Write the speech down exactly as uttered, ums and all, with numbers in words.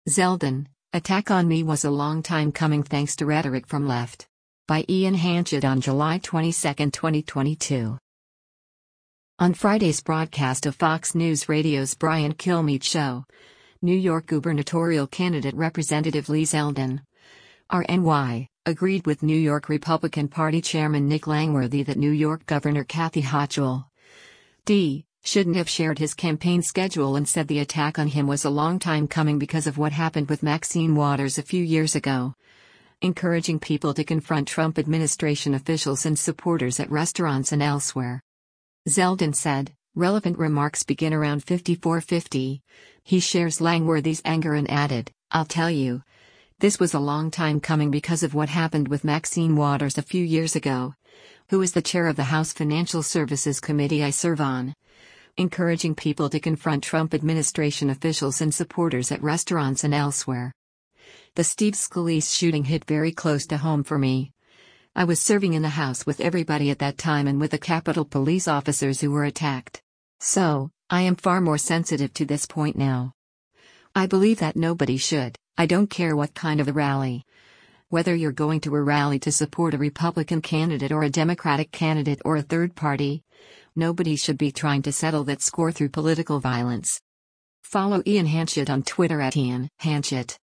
Zeldin, attack on me was a long time coming thanks to rhetoric from left. By Ian Hanchett on July twenty-second, twenty twenty-two. On Friday's broadcast of Fox News Radio's Brian Kilmeade show, New York gubernatorial candidate Representative Lee Zeldin, R N Y, agreed with New York Republican Party Chairman Nick Langworthy that New York Governor Kathy Hochul D. shouldn't have shared his campaign schedule and said the attack on him was a long time coming because of what happened with Maxine Waters a few years ago, encouraging people to confront Trump administration officials and supporters at restaurants and elsewhere. Zeldin said, relevant remarks begin around fifty-four fifty. He shares Langworthy's anger and added, I'll tell you, this was a long time coming because of what happened with Maxine Waters a few years ago, who is the chair of the House Financial Services Committee I serve on, encouraging people to confront Trump administration officials and supporters at restaurants and elsewhere. The Steve Scalise shooting hit very close to home for me. I was serving in the House with everybody at that time and with the Capitol Police officers who were attacked. So, I am far more sensitive to this point now. I believe that nobody should, I don't care what kind of a rally. Whether you're going to a rally to support a Republican candidate or a Democratic candidate or a third party, nobody should be trying to settle that score through political violence. Follow Ian Hanchett on Twitter at Ian Hanchett.